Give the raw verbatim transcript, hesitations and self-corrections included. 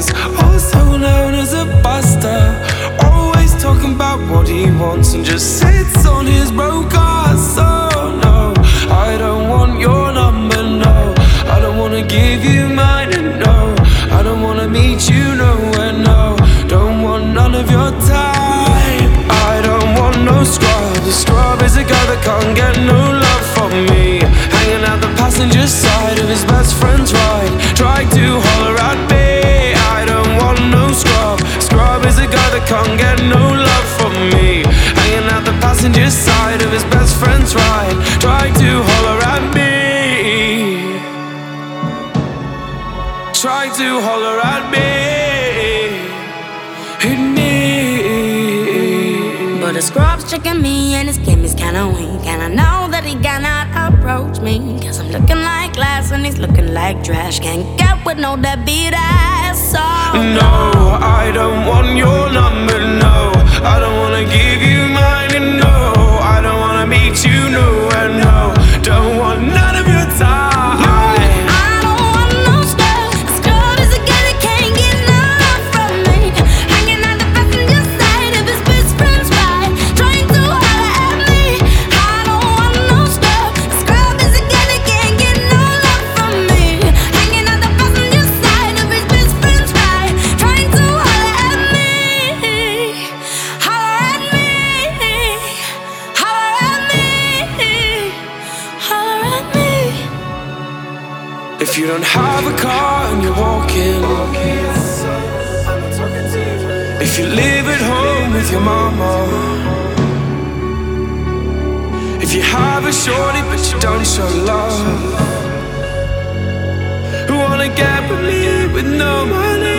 also known as a buster. Always talking about what he wants and just sits on his broke ass. Oh no, I don't want your number, no. I don't wanna give you mine, and no, I don't wanna meet you nowhere, no. Don't want none of your time. I don't want no scrub. The scrub is a guy that can't get no love from me. Hanging out the passenger side of his best friend's ride, trying to holler at me. I don't want no scrub. Scrub is a guy that can't get no love from me. Hanging out the passenger side of his best friend's ride, trying to holler at me. Trying to holler at me. Hit me. But the scrub's checking me and his game is kinda weak, and I know that he cannot approach me, cause I'm looking like glass and he's looking like trash. Can't get with no deadbeat ass, so no, I don't want your number, no. I don't wanna give you mine, and no, I don't wanna meet you nowhere, no. Don't want none of your time. If you don't have a car and you're walking, if you live at home with your mama, if you have a shorty but you don't show love, who wanna get with me with no money?